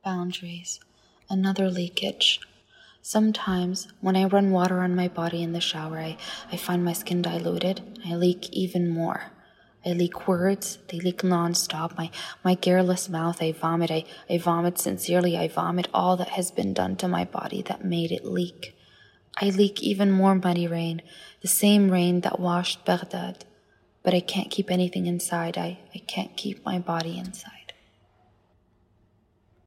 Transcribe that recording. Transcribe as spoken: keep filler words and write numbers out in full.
Boundaries. Another leakage. Sometimes, when I run water on my body in the shower, I, I find my skin diluted. I leak even more. I leak words. They leak non-stop. My, my garrulous mouth, I vomit. I, I vomit sincerely. I vomit all that has been done to my body that made it leak. I leak even more muddy rain, the same rain that washed Baghdad. But I can't keep anything inside. I, I can't keep my body inside.